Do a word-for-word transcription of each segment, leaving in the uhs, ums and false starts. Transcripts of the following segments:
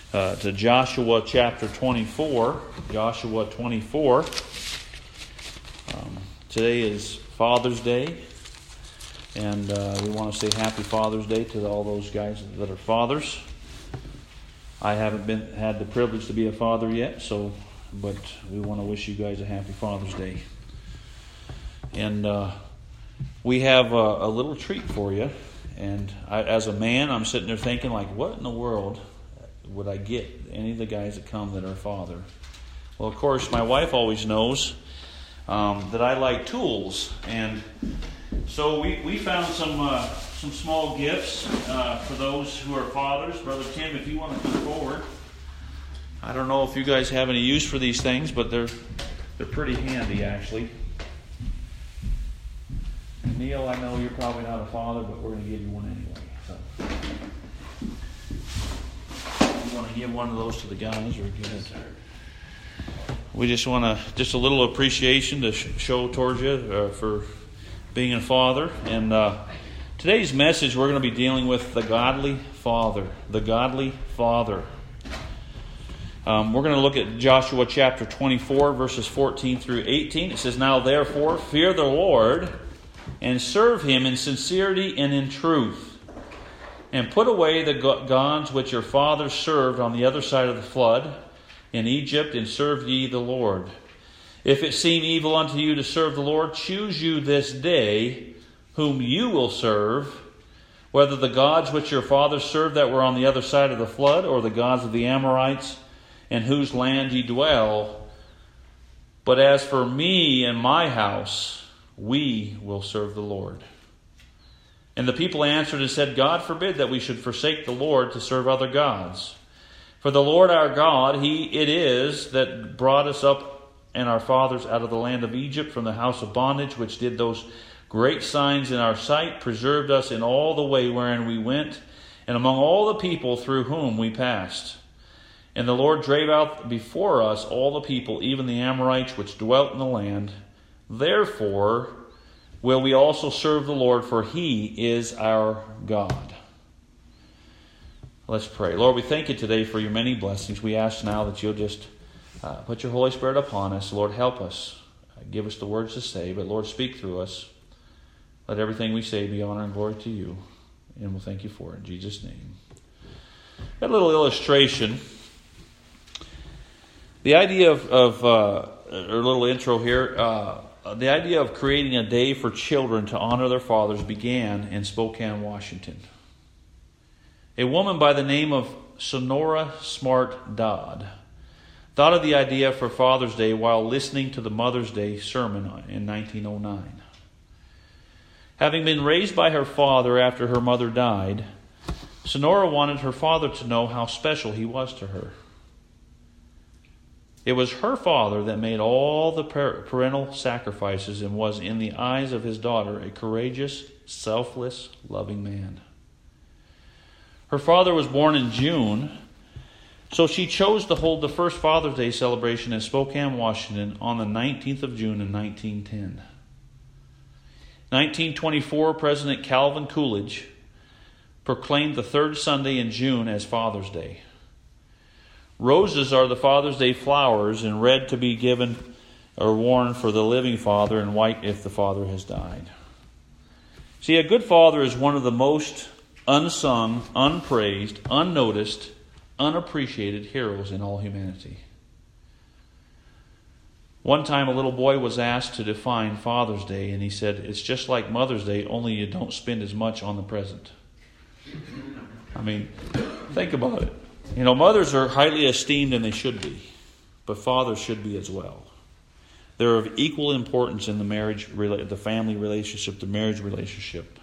uh, to Joshua chapter twenty-four. Joshua twenty-four. Um, today is Father's Day, and uh, we want to say Happy Father's Day to all those guys that are fathers. I haven't been had the privilege to be a father yet, so but we want to wish you guys a Happy Father's Day. And uh, we have a, a little treat for you. And I, as a man, I'm sitting there thinking, like, what in the world would I get any of the guys that come that are father? Well, of course, my wife always knows um, that I like tools. And so we, we found some uh, some small gifts uh, for those who are fathers. Brother Tim, if you want to come forward. I don't know if you guys have any use for these things, but they're they're pretty handy, actually. Neil, I know you're probably not a father, but we're going to give you one anyway. So, you want to give one of those to the guys, or give it? We just want to just a little appreciation to sh- show towards you uh, for being a father. And uh, today's message, we're going to be dealing with the godly father. The godly father. Um, we're going to look at Joshua chapter twenty-four, verses fourteen through eighteen. It says, "Now therefore, fear the Lord, and serve him in sincerity and in truth. And put away the gods which your fathers served on the other side of the flood in Egypt, and serve ye the Lord. If it seem evil unto you to serve the Lord, choose you this day whom you will serve, whether the gods which your fathers served that were on the other side of the flood, or the gods of the Amorites, in whose land ye dwell. But as for me and my house, we will serve the Lord." And the people answered and said, "God forbid that we should forsake the Lord to serve other gods. For the Lord our God, He it is that brought us up and our fathers out of the land of Egypt from the house of bondage, which did those great signs in our sight, preserved us in all the way wherein we went, and among all the people through whom we passed. And the Lord drave out before us all the people, even the Amorites which dwelt in the land. Therefore will we also serve the Lord, for He is our God." Let's pray. Lord, we thank you today for your many blessings. We ask now that you'll just uh, put your Holy Spirit upon us. Lord, help us. Uh, give us the words to say, but Lord, speak through us. Let everything we say be honor and glory to you. And we'll thank you for it in Jesus' name. Got a little illustration. The idea of, of uh, a little intro here, uh, the idea of creating a day for children to honor their fathers began in Spokane, Washington. A woman by the name of Sonora Smart Dodd thought of the idea for Father's Day while listening to the Mother's Day sermon in nineteen oh nine. Having been raised by her father after her mother died, Sonora wanted her father to know how special he was to her. It was her father that made all the parental sacrifices and was, in the eyes of his daughter, a courageous, selfless, loving man. Her father was born in June, so she chose to hold the first Father's Day celebration in Spokane, Washington on the nineteenth of June in nineteen ten. nineteen twenty-four, President Calvin Coolidge proclaimed the third Sunday in June as Father's Day. Roses are the Father's Day flowers, and red to be given or worn for the living father, and white if the father has died. See, a good father is one of the most unsung, unpraised, unnoticed, unappreciated heroes in all humanity. One time a little boy was asked to define Father's Day, and he said, "It's just like Mother's Day, only you don't spend as much on the present." I mean, think about it. You know, mothers are highly esteemed, and they should be. But fathers should be as well. They're of equal importance in the marriage, the family relationship, the marriage relationship.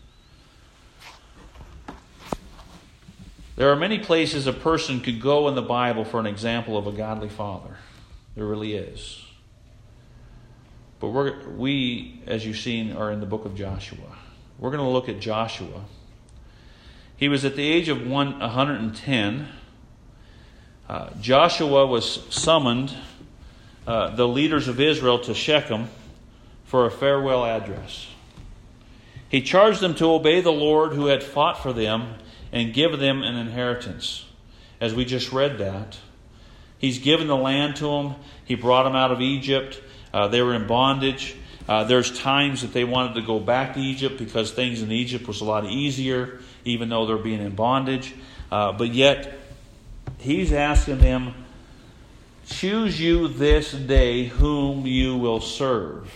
There are many places a person could go in the Bible for an example of a godly father. There really is. But we're, we, as you've seen, are in the book of Joshua. We're going to look at Joshua. He was at the age of one hundred ten. Uh, Joshua was summoned, uh, the leaders of Israel, to Shechem for a farewell address. He charged them to obey the Lord who had fought for them and give them an inheritance. as we just read that. He's given the land to them. He brought them out of Egypt. Uh, they were in bondage. Uh, there's times that they wanted to go back to Egypt because things in Egypt was a lot easier, even though they're being in bondage. Uh, but yet, he's asking them, choose you this day whom you will serve.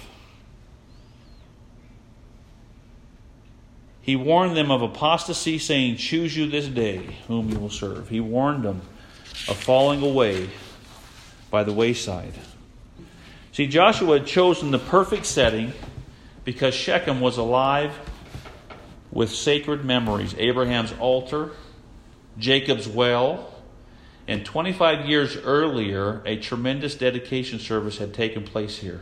He warned them of apostasy, saying, choose you this day whom you will serve. He warned them of falling away by the wayside. See, Joshua had chosen the perfect setting because Shechem was alive with sacred memories. Abraham's altar, Jacob's well, and twenty-five years earlier, a tremendous dedication service had taken place here.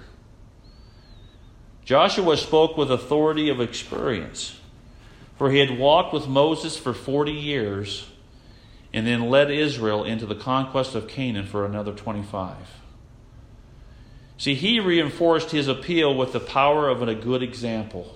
Joshua spoke with authority of experience, for he had walked with Moses for forty years and then led Israel into the conquest of Canaan for another twenty-five. See, he reinforced his appeal with the power of a good example.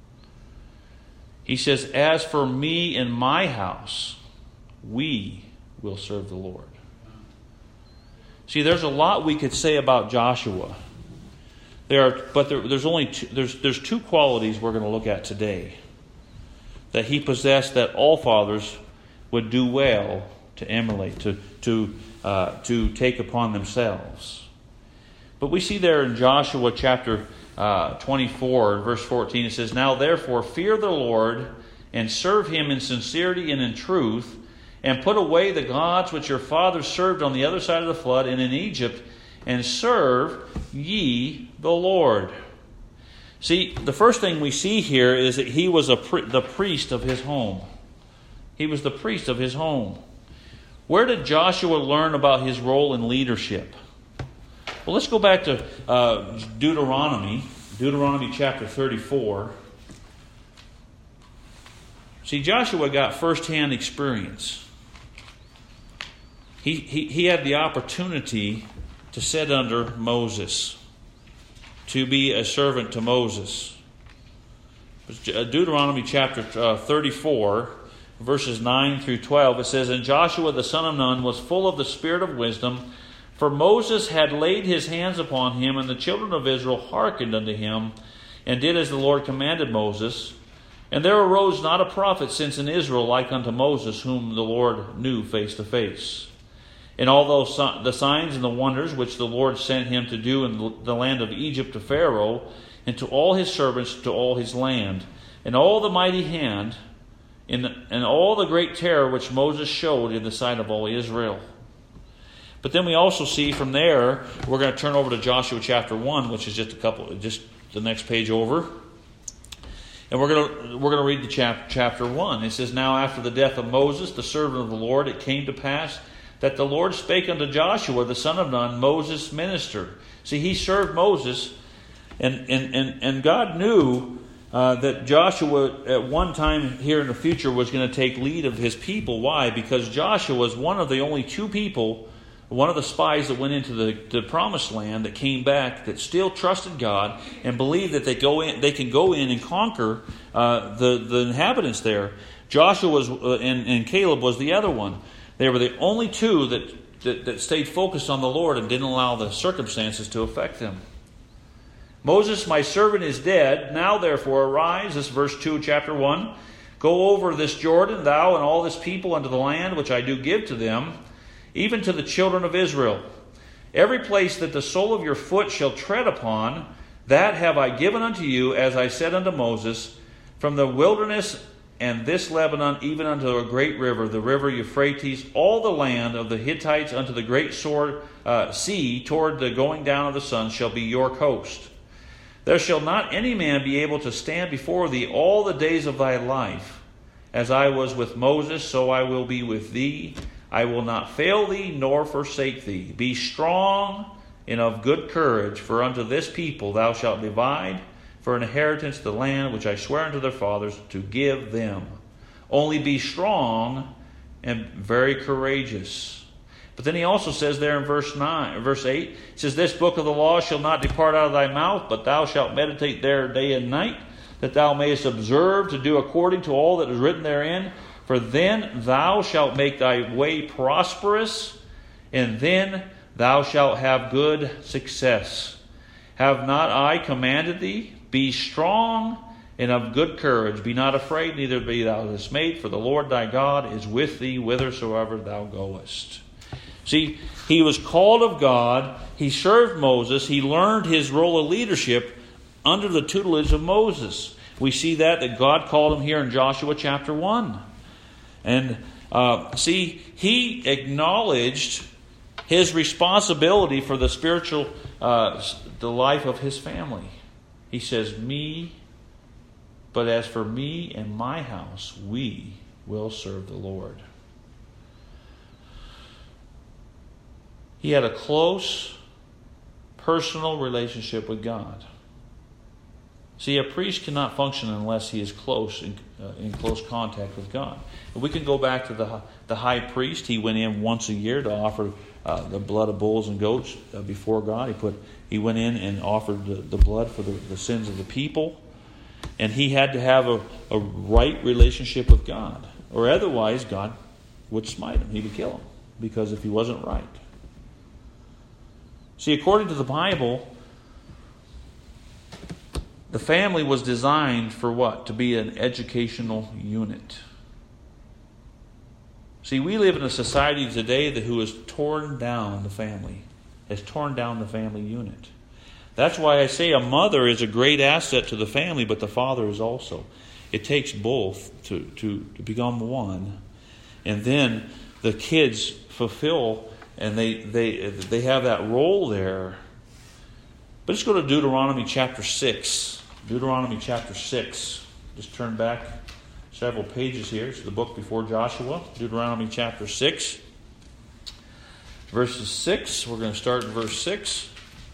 He says, as for me and my house, we will serve the Lord. See, there's a lot we could say about Joshua. There are, but there, there's only two, there's there's two qualities we're going to look at today that he possessed that all fathers would do well to emulate, to to uh, to take upon themselves. But we see there in Joshua chapter uh, twenty-four, verse fourteen, it says, now therefore fear the Lord and serve him in sincerity and in truth, and put away the gods which your fathers served on the other side of the flood and in Egypt, and serve ye the Lord. See, the first thing we see here is that he was a pri- the priest of his home. He was the priest of his home. Where did Joshua learn about his role in leadership? Well, let's go back to uh, Deuteronomy, Deuteronomy chapter thirty-four. See, Joshua got first-hand experience. He, he, he had the opportunity to sit under Moses, to be a servant to Moses. Deuteronomy chapter uh, thirty-four, verses nine through twelve, it says, and Joshua the son of Nun was full of the spirit of wisdom, for Moses had laid his hands upon him, and the children of Israel hearkened unto him, and did as the Lord commanded Moses. And there arose not a prophet since in Israel like unto Moses, whom the Lord knew face to face. And all those the signs and the wonders which the Lord sent him to do in the land of Egypt to Pharaoh, and to all his servants, to all his land, and all the mighty hand, and all the great terror which Moses showed in the sight of all Israel. But then we also see from there, we're going to turn over to Joshua chapter one, which is just a couple, just the next page over. And we're going to we're going to read the chap, chapter one. It says, now after the death of Moses, the servant of the Lord, it came to pass that the Lord spake unto Joshua, the son of Nun, Moses' minister. See, he served Moses, and and and, and God knew uh, that Joshua at one time here in the future was going to take lead of his people. Why? Because Joshua was one of the only two people, one of the spies that went into the, the promised land that came back, that still trusted God and believed that they go in, they can go in and conquer uh, the, the inhabitants there. Joshua was, uh, and, and Caleb was the other one. They were the only two that, that, that stayed focused on the Lord and didn't allow the circumstances to affect them. Moses, my servant, is dead. Now therefore arise, this is verse two, chapter one. Go over this Jordan, thou and all this people, unto the land which I do give to them, even to the children of Israel. Every place that the sole of your foot shall tread upon, that have I given unto you, as I said unto Moses, from the wilderness and this Lebanon, even unto a great river, the river Euphrates, all the land of the Hittites unto the great sword, uh, sea, toward the going down of the sun, shall be your coast. There shall not any man be able to stand before thee all the days of thy life. As I was with Moses, so I will be with thee. I will not fail thee, nor forsake thee. Be strong and of good courage, for unto this people thou shalt divide for an inheritance the land which I swear unto their fathers to give them. Only be strong and very courageous. But then he also says there in verse nine, verse eight, it says, this book of the law shall not depart out of thy mouth, but thou shalt meditate there day and night, that thou mayest observe to do according to all that is written therein. For then thou shalt make thy way prosperous, and then thou shalt have good success. Have not I commanded thee? Be strong and of good courage. Be not afraid, neither be thou dismayed, for the Lord thy God is with thee whithersoever thou goest. See, he was called of God. He served Moses. He learned his role of leadership under the tutelage of Moses. We see that, that God called him here in Joshua chapter one. And uh, see, he acknowledged his responsibility for the spiritual, uh, the life of his family. He says, me, but as for me and my house, we will serve the Lord. He had a close, personal relationship with God. See, a priest cannot function unless he is close, in, uh, in close contact with God. And we can go back to the, the high priest. He went in once a year to offer uh, the blood of bulls and goats uh, before God. He put he went in and offered the, the blood for the, the sins of the people. And he had to have a, a right relationship with God. Or otherwise, God would smite him. He would kill him. Because if he wasn't right. See, according to the Bible, the family was designed for what? To be an educational unit. See, we live in a society today that who has torn down the family, has torn down the family unit. That's why I say a mother is a great asset to the family, but the father is also. It takes both to, to, to become one. And then the kids fulfill, and they, they, they have that role there. But let's go to Deuteronomy chapter six. Deuteronomy chapter six. Just turn back several pages here. It's the book before Joshua. Deuteronomy chapter six. Verses six. We're going to start in verse six.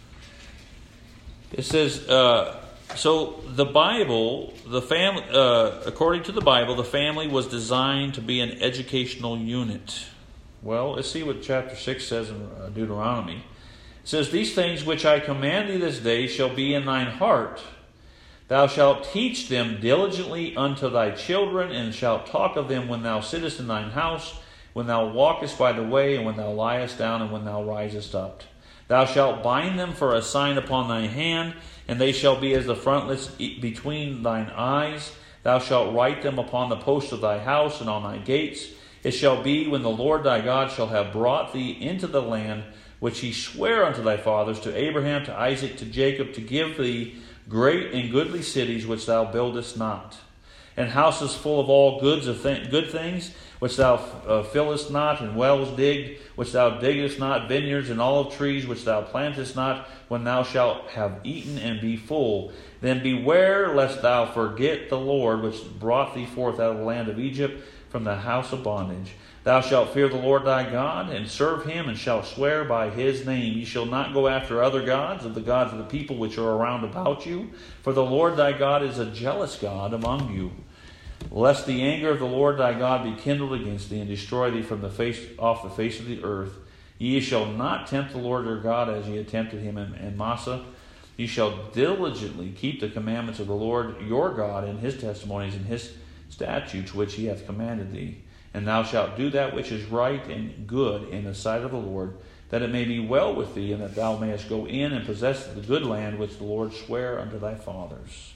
It says, uh, so the Bible, the family, uh, according to the Bible, the family was designed to be an educational unit. Well, let's see what chapter six says in Deuteronomy. It says, these things which I command thee this day shall be in thine heart. Thou shalt teach them diligently unto thy children, and shalt talk of them when thou sittest in thine house, when thou walkest by the way, and when thou liest down, and when thou risest up. Thou shalt bind them for a sign upon thy hand, and they shall be as the frontlets between thine eyes. Thou shalt write them upon the posts of thy house and on thy gates. It shall be when the Lord thy God shall have brought thee into the land which he sware unto thy fathers, to Abraham, to Isaac, to Jacob, to give thee great and goodly cities which thou buildest not, and houses full of all goods of th- good things which thou uh, fillest not, and wells digged which thou diggest not, vineyards and olive trees which thou plantest not, when thou shalt have eaten and be full. Then beware lest thou forget the Lord which brought thee forth out of the land of Egypt from the house of bondage. Thou shalt fear the Lord thy God, and serve him, and shalt swear by his name. Ye shall not go after other gods, of the gods of the people which are around about you. For the Lord thy God is a jealous God among you. Lest the anger of the Lord thy God be kindled against thee, and destroy thee from the face off the face of the earth. Ye shall not tempt the Lord your God as ye tempted him in, in Massah. Ye shall diligently keep the commandments of the Lord your God, and his testimonies, and his statutes which he hath commanded thee. And thou shalt do that which is right and good in the sight of the Lord, that it may be well with thee, and that thou mayest go in and possess the good land which the Lord sware unto thy fathers.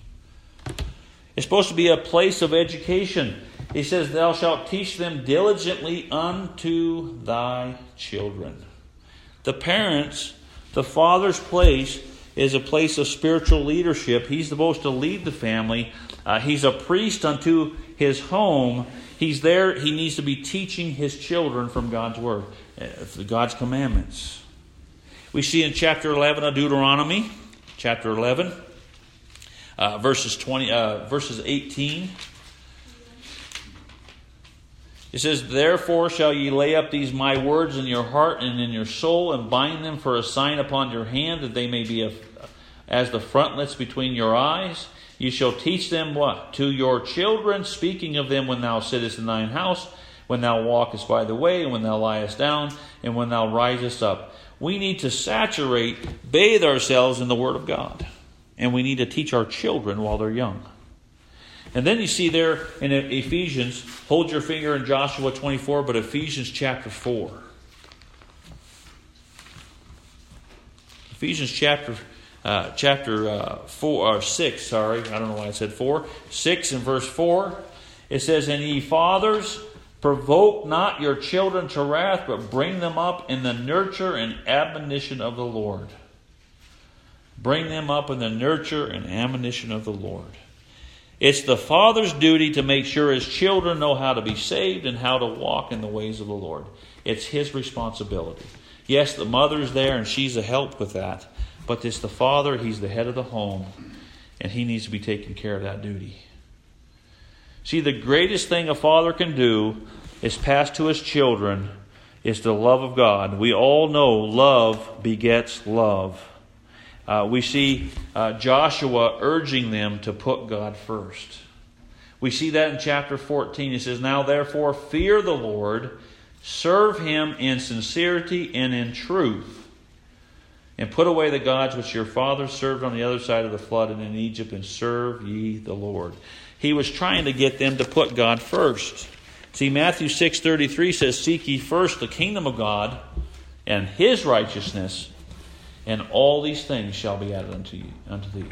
It's supposed to be a place of education. He says, thou shalt teach them diligently unto thy children. The parents, the father's place, is a place of spiritual leadership. He's supposed to lead the family. Uh, he's a priest unto his home. He's there. He needs to be teaching his children from God's word, uh, God's commandments. We see in chapter eleven of Deuteronomy, chapter eleven, uh, verses twenty, uh, verses eighteen. It says, therefore shall ye lay up these my words in your heart and in your soul, and bind them for a sign upon your hand, that they may be a, as the frontlets between your eyes. You shall teach them what? To your children, speaking of them when thou sittest in thine house, when thou walkest by the way, and when thou liest down, and when thou risest up. We need to saturate, bathe ourselves in the Word of God. And we need to teach our children while they're young. And then you see there in Ephesians, hold your finger in Joshua twenty-four, but Ephesians chapter four. Ephesians chapter uh, chapter uh, four or six. Sorry, I don't know why I said four. Six and verse four. It says, "And ye fathers, provoke not your children to wrath, but bring them up in the nurture and admonition of the Lord." Bring them up in the nurture and admonition of the Lord. It's the father's duty to make sure his children know how to be saved and how to walk in the ways of the Lord. It's his responsibility. Yes, the mother's there and she's a help with that. But it's the father, he's the head of the home. And he needs to be taking care of that duty. See, the greatest thing a father can do is pass to his children is the love of God. We all know love begets love. Uh, we see uh, Joshua urging them to put God first. We see that in chapter fourteen. It says, "Now therefore fear the Lord, serve him in sincerity and in truth, and put away the gods which your fathers served on the other side of the flood and in Egypt, and serve ye the Lord." He was trying to get them to put God first. See, Matthew six thirty-three says, "Seek ye first the kingdom of God and his righteousness, and all these things shall be added unto you, unto thee."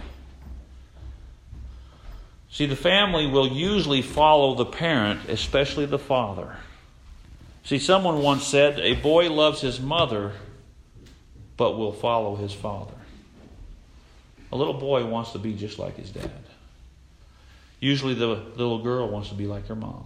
See, the family will usually follow the parent, especially the father. See, someone once said, a boy loves his mother, but will follow his father. A little boy wants to be just like his dad. Usually the little girl wants to be like her mom.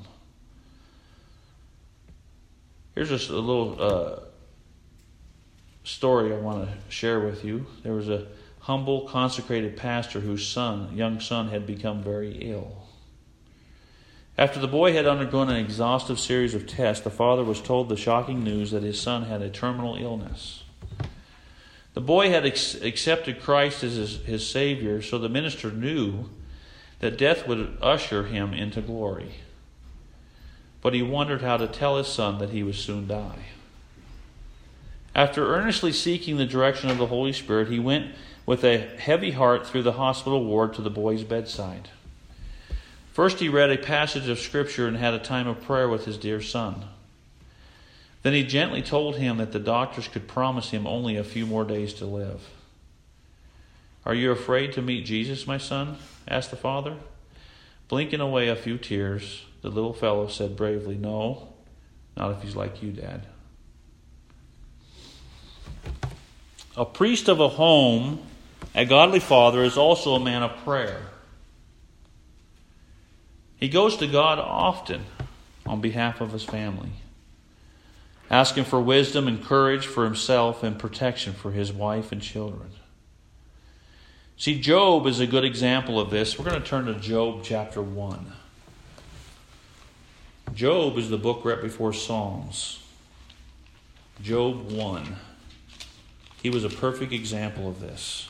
Here's just a little uh, story I want to share with you. There was a humble, consecrated pastor whose son, young son had become very ill. After the boy had undergone an exhaustive series of tests, the father was told the shocking news that his son had a terminal illness. The boy had ex- accepted Christ as his, his Savior, so the minister knew that death would usher him into glory. But he wondered how to tell his son that he would soon die. After earnestly seeking the direction of the Holy Spirit, he went with a heavy heart through the hospital ward to the boy's bedside. First he read a passage of Scripture and had a time of prayer with his dear son. Then he gently told him that the doctors could promise him only a few more days to live. "Are you afraid to meet Jesus, my son?" asked the father. Blinking away a few tears, the little fellow said bravely, "No, not if he's like you, Dad." A priest of a home, a godly father, is also a man of prayer. He goes to God often on behalf of his family, asking for wisdom and courage for himself and protection for his wife and children. See, Job is a good example of this. We're going to turn to Job chapter one. Job is the book right before Psalms. Job one. He was a perfect example of this.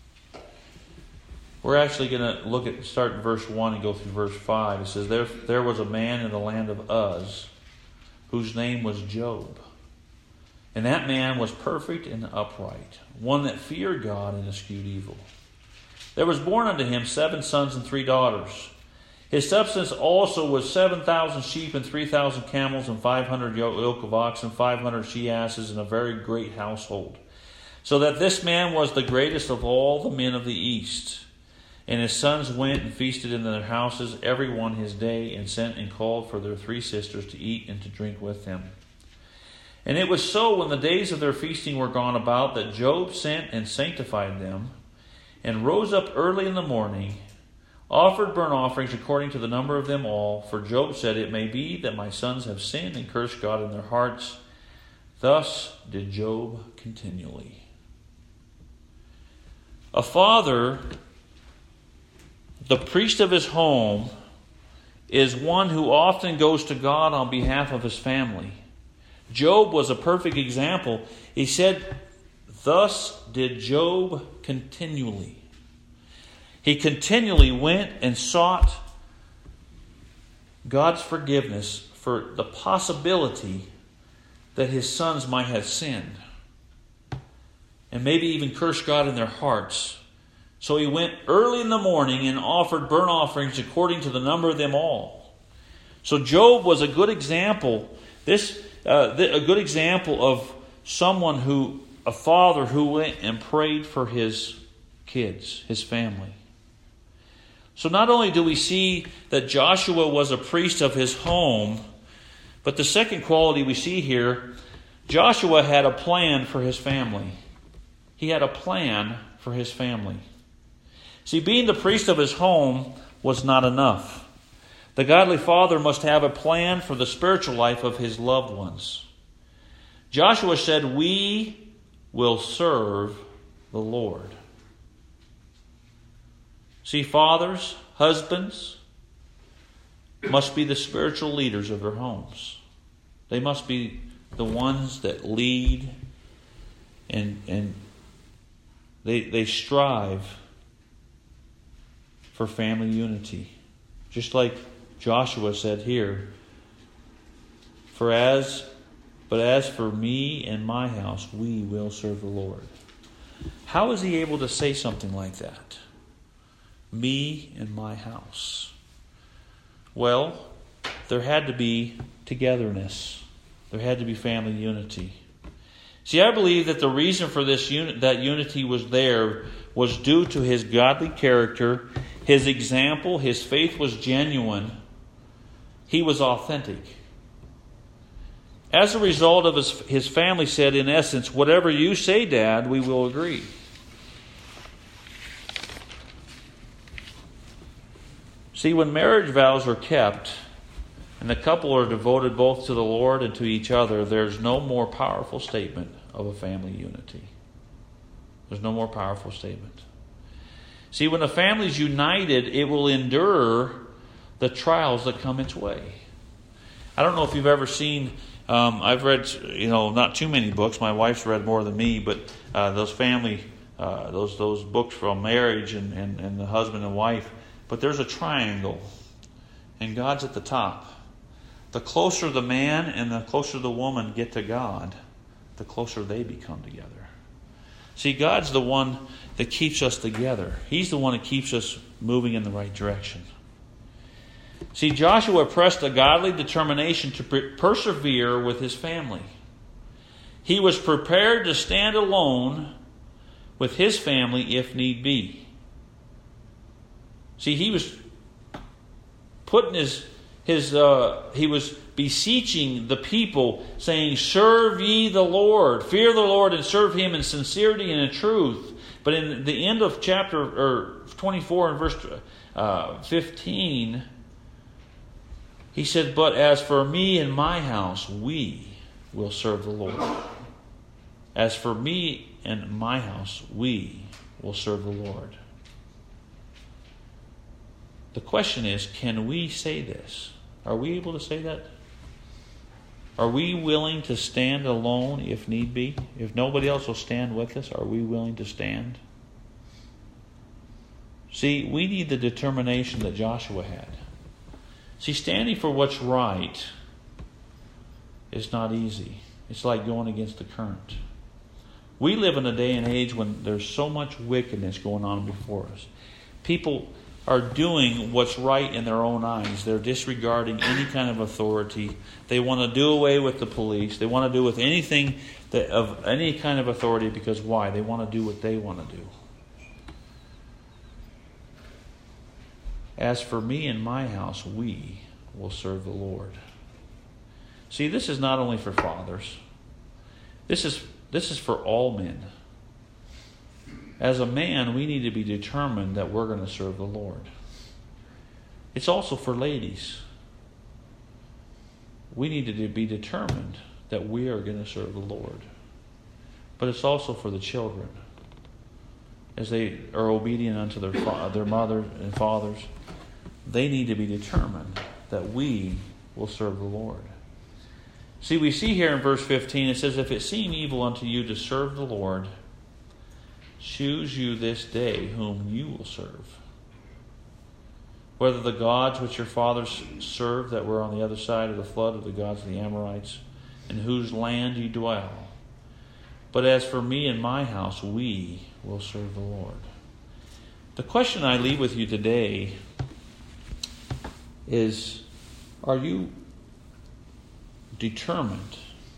We're actually going to look at start in verse one and go through verse five. It says, there, there was a man in the land of Uz whose name was Job. And that man was perfect and upright, one that feared God and eschewed evil. There was born unto him seven sons and three daughters. His substance also was seven thousand sheep and three thousand camels and five hundred yoke of oxen, five hundred she-asses, and a very great household. So that this man was the greatest of all the men of the east. And his sons went and feasted in their houses, every one his day, and sent and called for their three sisters to eat and to drink with them. And it was so, when the days of their feasting were gone about, that Job sent and sanctified them, and rose up early in the morning, offered burnt offerings according to the number of them all. For Job said, "It may be that my sons have sinned and cursed God in their hearts." Thus did Job continually. A father, the priest of his home, is one who often goes to God on behalf of his family. Job was a perfect example. He said, "Thus did Job continually." He continually went and sought God's forgiveness for the possibility that his sons might have sinned, and maybe even cursed God in their hearts. So he went early in the morning and offered burnt offerings according to the number of them all. So Job was a good example. This uh, th- a good example of someone who, a father who went and prayed for his kids, his family. So not only do we see that Joshua was a priest of his home, but the second quality we see here, Joshua had a plan for his family. He had a plan for his family. See, being the priest of his home was not enough. The godly father must have a plan for the spiritual life of his loved ones. Joshua said, "We will serve the Lord." See, fathers, husbands must be the spiritual leaders of their homes. They must be the ones that lead and and they they strive for family unity. Just like Joshua said here, "For as but as for me and my house, we will serve the Lord." How is he able to say something like that? Me and my house. Well, there had to be togetherness. There had to be family unity. See, I believe that the reason for this uni- that unity was there was due to his godly character, his example, his faith was genuine. He was authentic. As a result of his, his family said, in essence, "Whatever you say, Dad, we will agree." See, when marriage vows are kept and the couple are devoted both to the Lord and to each other, there's no more powerful statement of a family unity. There's no more powerful statement. See, when a family is united, it will endure the trials that come its way. I don't know if you've ever seen, um, I've read, you know, not too many books. My wife's read more than me, but uh, those family, uh, those those books from marriage and, and, and the husband and wife. But there's a triangle, and God's at the top. The closer the man and the closer the woman get to God, the closer they become together. See, God's the one that keeps us together. He's the one that keeps us moving in the right direction. See, Joshua pressed a godly determination to per- persevere with his family. He was prepared to stand alone with his family if need be. See, he was putting his, his uh, he was beseeching the people, saying, "Serve ye the Lord, fear the Lord, and serve him in sincerity and in truth." But in the end of chapter or twenty-four and verse uh, fifteen, he said, "But as for me and my house, we will serve the Lord." As for me and my house, we will serve the Lord. The question is, can we say this? Are we able to say that? Are we willing to stand alone if need be? If nobody else will stand with us, are we willing to stand? See, we need the determination that Joshua had. See, standing for what's right is not easy. It's like going against the current. We live in a day and age when there's so much wickedness going on before us. People are doing what's right in their own eyes. They're disregarding any kind of authority. They want to do away with the police. They want to do with anything that, of any kind of authority, because why? They want to do what they want to do. As for me and my house, we will serve the Lord. See, this is not only for fathers. This is this is for all men. As a man, we need to be determined that we're going to serve the Lord. It's also for ladies. We need to be determined that we are going to serve the Lord. But it's also for the children. As they are obedient unto their, fa- their mothers and fathers, they need to be determined that we will serve the Lord. See, we see here in verse fifteen, it says, "If it seem evil unto you to serve the Lord, choose you this day whom you will serve. Whether the gods which your fathers served that were on the other side of the flood, or the gods of the Amorites, in whose land you dwell. But as for me and my house, we will serve the Lord." The question I leave with you today is, are you determined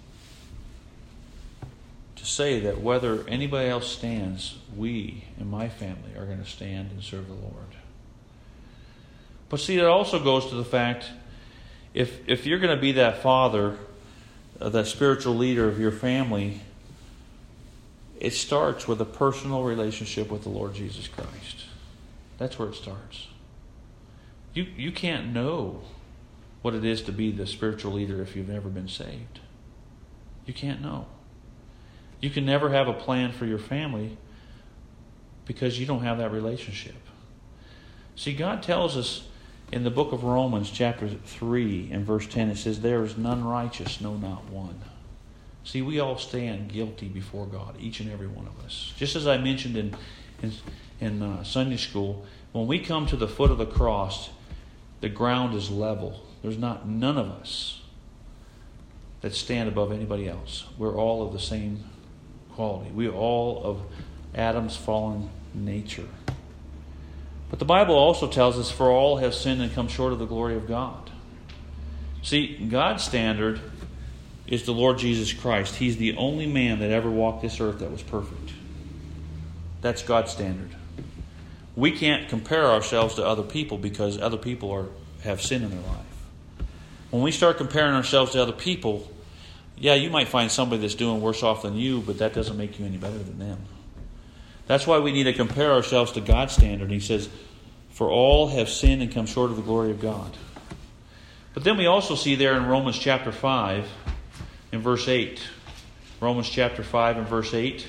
to say that whether anybody else stands, we and my family are going to stand and serve the Lord? But see, it also goes to the fact, if if you're going to be that father, uh, that spiritual leader of your family, it starts with a personal relationship with the Lord Jesus Christ. That's where it starts. You you can't know what it is to be the spiritual leader if you've never been saved. You can't know. You can never have a plan for your family because you don't have that relationship. See, God tells us in the book of Romans, chapter three and verse ten, it says, "There is none righteous, no, not one." See, we all stand guilty before God, each and every one of us. Just as I mentioned in in, in uh, Sunday school, when we come to the foot of the cross, the ground is level. There's not none of us that stand above anybody else. We're all of the same quality. We're all of Adam's fallen nature. But the Bible also tells us, for all have sinned and come short of the glory of God. See, God's standard is the Lord Jesus Christ. He's the only man that ever walked this earth that was perfect. That's God's standard. We can't compare ourselves to other people because other people are have sin in their life. When we start comparing ourselves to other people, yeah, you might find somebody that's doing worse off than you, but that doesn't make you any better than them. That's why we need to compare ourselves to God's standard. He says, for all have sinned and come short of the glory of God. But then we also see there in Romans chapter five, in verse eight. Romans chapter five and verse eight.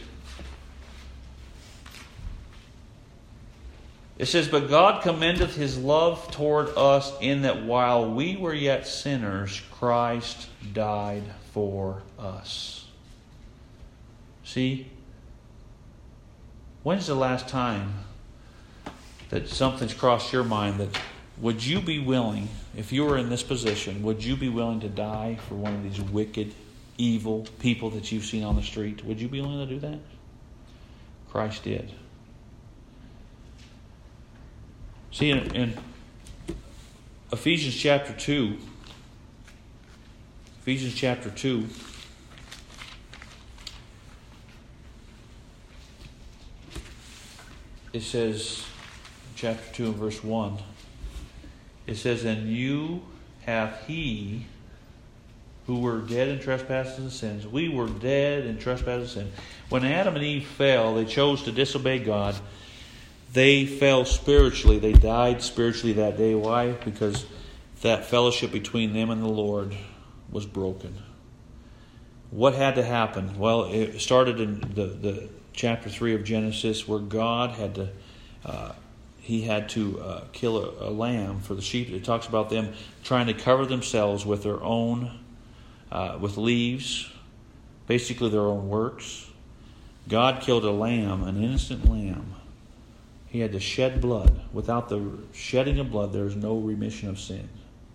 It says, "But God commendeth his love toward us in that while we were yet sinners, Christ died for us." See? When's the last time that something's crossed your mind that would you be willing, if you were in this position, would you be willing to die for one of these wicked, evil people that you've seen on the street? Would you be willing to do that? Christ did. See, in, in Ephesians chapter two, Ephesians chapter two, it says, chapter two and verse one, it says, "And you hath he who were dead in trespasses and sins." We were dead in trespasses and sin. When Adam and Eve fell, they chose to disobey God. They fell spiritually. They died spiritually that day. Why? Because that fellowship between them and the Lord was broken. What had to happen? Well, it started in the, the chapter three of Genesis, where God had to uh, he had to uh, kill a, a lamb for the sheep. It talks about them trying to cover themselves with their own uh, with leaves, basically their own works. God killed a lamb, an innocent lamb. He had to shed blood. Without the shedding of blood, there is no remission of sin.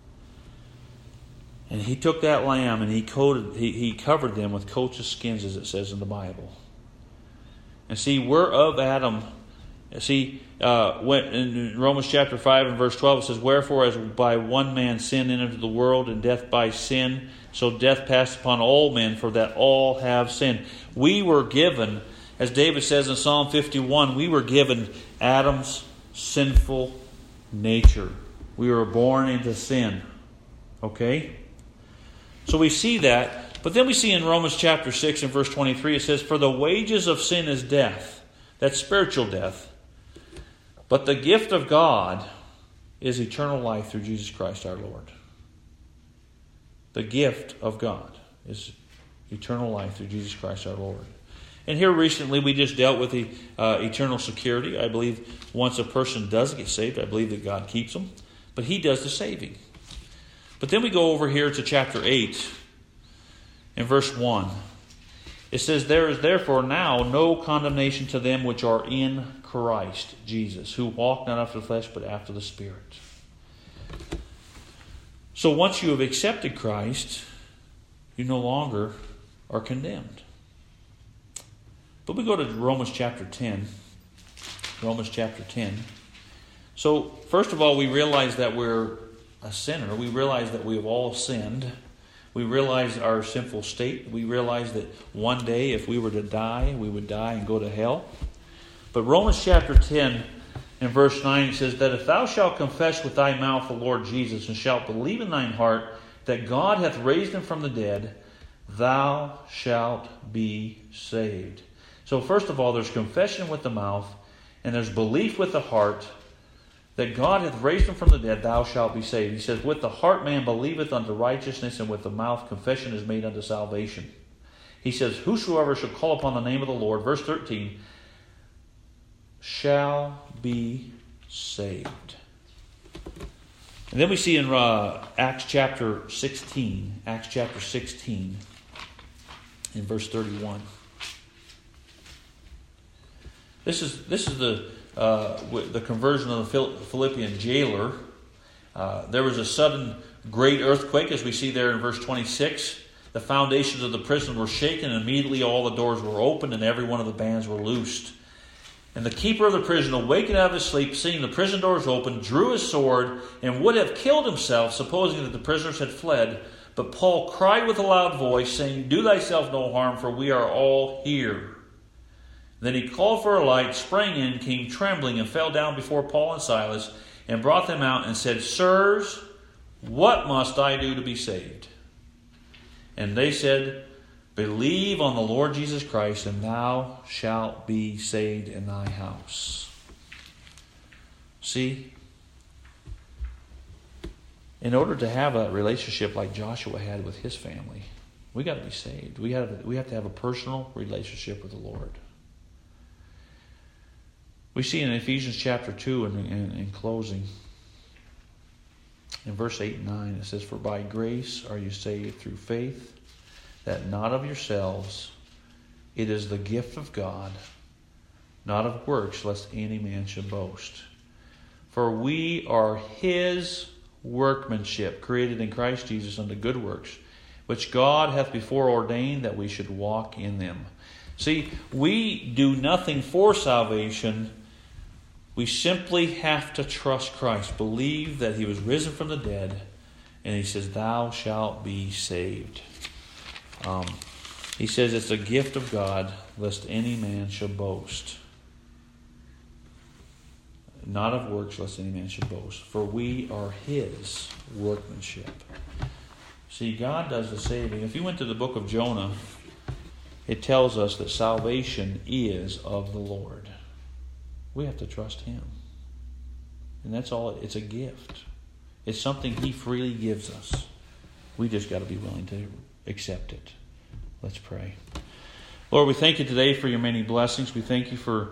And he took that lamb and he coated, he, he covered them with coats of skins, as it says in the Bible. And see, we're of Adam. See, uh, when, in Romans chapter five and verse twelve, it says, "Wherefore, as by one man sin entered the world, and death by sin, so death passed upon all men, for that all have sinned." We were given, as David says in Psalm fifty-one, we were given Adam's sinful nature. We were born into sin. Okay? So we see that. But then we see in Romans chapter six and verse twenty-three, it says, "For the wages of sin is death." That's spiritual death. "But the gift of God is eternal life through Jesus Christ our Lord." The gift of God is eternal life through Jesus Christ our Lord. And here recently we just dealt with the uh, eternal security. I believe once a person does get saved, I believe that God keeps them. But he does the saving. But then we go over here to chapter eight in verse one. It says, "There is therefore now no condemnation to them which are in Christ Jesus, who walk not after the flesh, but after the Spirit." So once you have accepted Christ, you no longer are condemned. But we go to Romans chapter ten. Romans chapter ten. So, first of all, we realize that we're a sinner. We realize that we have all sinned. We realize our sinful state. We realize that one day, if we were to die, we would die and go to hell. But Romans chapter ten, in verse nine, it says that if thou shalt confess with thy mouth the Lord Jesus, and shalt believe in thine heart that God hath raised him from the dead, thou shalt be saved. So first of all, there's confession with the mouth, and there's belief with the heart that God hath raised him from the dead, thou shalt be saved. He says, with the heart man believeth unto righteousness, and with the mouth confession is made unto salvation. He says, whosoever shall call upon the name of the Lord, verse thirteen, shall be saved. And then we see in uh, Acts chapter sixteen, Acts chapter sixteen, in verse thirty-one. This is this is the uh, the conversion of the Philippian jailer. Uh, there was a sudden great earthquake, as we see there in verse twenty-six. The foundations of the prison were shaken, and immediately all the doors were opened, and every one of the bands were loosed. And the keeper of the prison, awakened out of his sleep, seeing the prison doors open, drew his sword, and would have killed himself, supposing that the prisoners had fled. But Paul cried with a loud voice, saying, do thyself no harm, for we are all here. Then he called for a light, sprang in, came trembling, and fell down before Paul and Silas, and brought them out, and said, sirs, what must I do to be saved? And they said, believe on the Lord Jesus Christ, and thou shalt be saved in thy house. See, in order to have a relationship like Joshua had with his family, we got to be saved. We have, we have to have a personal relationship with the Lord. We see in Ephesians chapter two, in, in, in closing, in verse eight and nine, it says, for by grace are you saved through faith, that not of yourselves, it is the gift of God, not of works, lest any man should boast. For we are his workmanship, created in Christ Jesus unto good works, which God hath before ordained that we should walk in them. See, we do nothing for salvation. We simply have to trust Christ, believe that he was risen from the dead, and he says, thou shalt be saved. Um, he says it's a gift of God, lest any man should boast. Not of works, lest any man should boast. For we are his workmanship. See, God does the saving. If you went to the book of Jonah, it tells us that salvation is of the Lord. We have to trust him. And that's all. It's a gift. It's something he freely gives us. We just got to be willing to accept it. Let's pray. Lord, we thank you today for your many blessings. We thank you for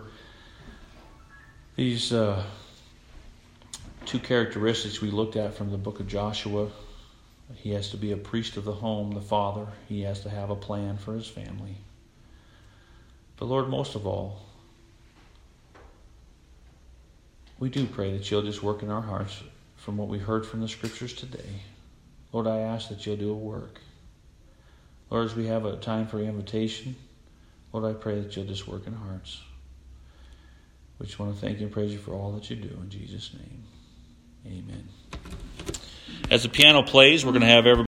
these uh, two characteristics we looked at from the book of Joshua. He has to be a priest of the home, the father. He has to have a plan for his family. But Lord, most of all, we do pray that you'll just work in our hearts from what we heard from the scriptures today. Lord, I ask that you'll do a work. Lord, as we have a time for invitation, Lord, I pray that you'll just work in hearts. We just want to thank you and praise you for all that you do. In Jesus' name, amen. As the piano plays, we're going to have everybody